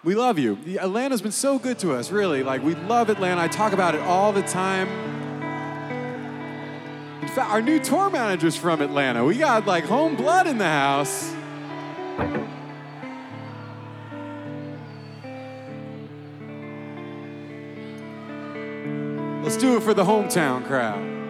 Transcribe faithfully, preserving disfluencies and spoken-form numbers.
We love you. Atlanta's been so good to us, really. Like, we love Atlanta. I talk about it all the time. In fact, our new tour manager's from Atlanta. We got, like, home blood in the house. Let's do it for the hometown crowd.